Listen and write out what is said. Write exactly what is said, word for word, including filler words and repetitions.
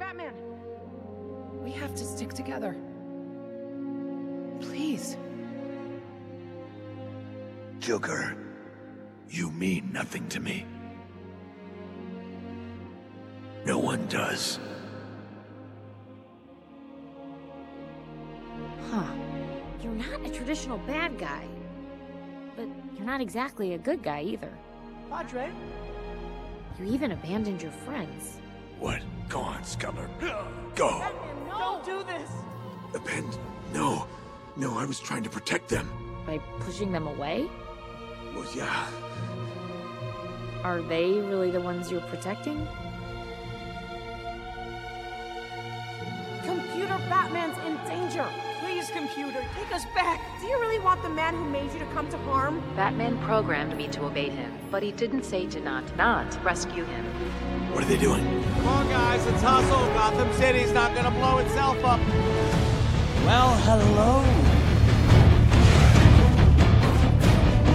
Batman! We have to stick together. Please. Joker, you mean nothing to me. No one does. Huh. You're not a traditional bad guy. But you're not exactly a good guy either. Padre? You even abandoned your friends. What? Go on, Sculler. Go! Batman, no! Don't do this! Abandon? No. No, I was trying to protect them. By pushing them away? Well, yeah. Are they really the ones you're protecting? Computer Batman's in danger! Please, computer, take us back! Do you really want the man who made you to come to harm? Batman programmed me to obey him, but he didn't say to not, not rescue him. What are they doing? Come on, guys, let's hustle. Gotham City's not gonna blow itself up. Well, hello,